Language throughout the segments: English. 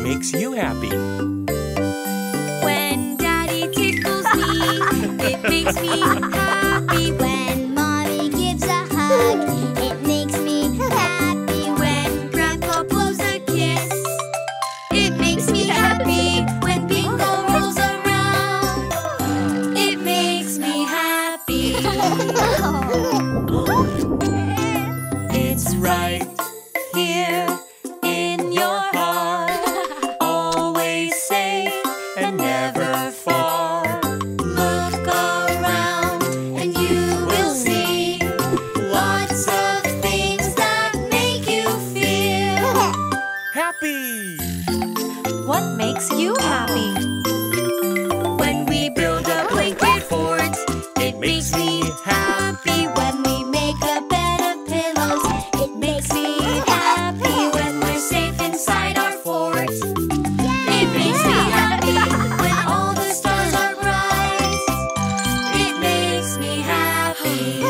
makes you happy? When Daddy tickles me, it makes me happy. When Mommy gives a hug, it makes me happy. When Grandpa blows a kiss, it makes me happy. When Bingo rolls around, it makes me happy. It's right here in your heart, always safe and never far. Look around and you will see lots of things that make you feel Happy! What makes you happy? When we build a blanket fort, it makes me happy. When we make a bed of pillows, it makes me happy. When we're safe inside our fort, it makes me happy. When all the stars are bright, it makes me happy.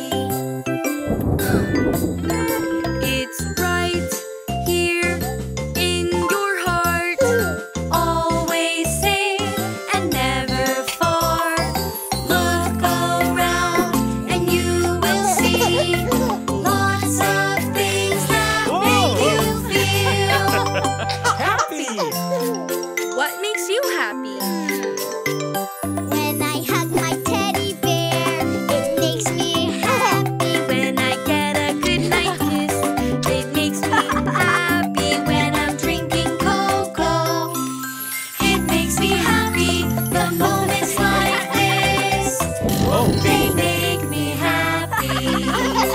It's right here in your heart, always safe and never far. Look around and you will see lots of things that make you feel Happy! What makes you happy? When I hug my teddy bear, it makes me happy. When I get a good night kiss, it makes me happy. When I'm drinking cocoa, it makes me happy. The moments like this, they make me happy.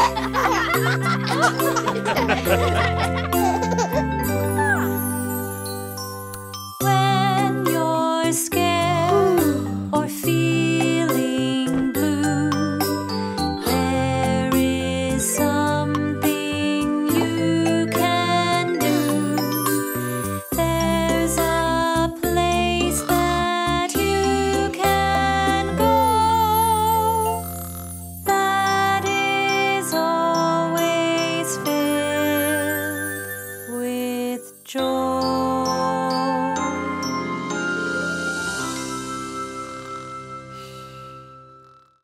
When you're scared or feeling blue, there is something you can do. There's a place that you can go that is always filled with joy.